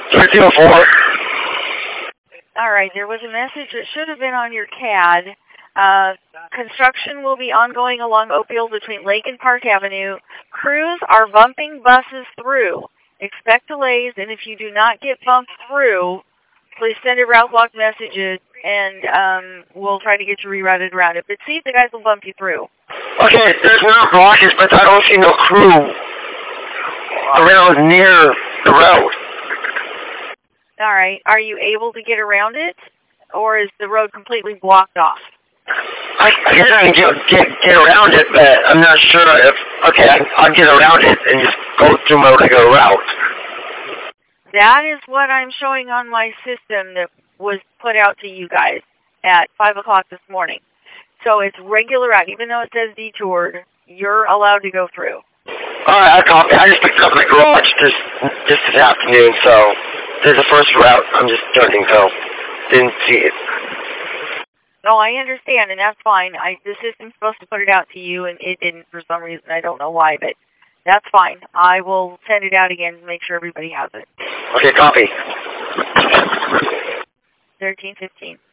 1304. All right, there was a message that should have been on your CAD. Construction will be ongoing along Oakfield between Lake and Park Avenue. Crews are bumping buses through. Expect delays, and if you do not get bumped through, please send a route block message, and we'll try to get you rerouted around it. But see if the guys will bump you through. Okay, there's no blockage, but I don't see no crew around near the road. All right. Are you able to get around it, or is the road completely blocked off? I guess I can get around it, but I'm not sure if... Okay, I'll get around it and just go through my regular route. That is what I'm showing on my system that was put out to you guys at 5 o'clock this morning. So it's regular route. Even though it says detoured, you're allowed to go through. All right, I copy. I just picked it up in the garage just this afternoon, so there's the first route. I'm just starting, so didn't see it. No, I understand, and that's fine. The system's supposed to put it out to you, and it didn't for some reason. I don't know why, but that's fine. I will send it out again to make sure everybody has it. Okay, copy. 1315.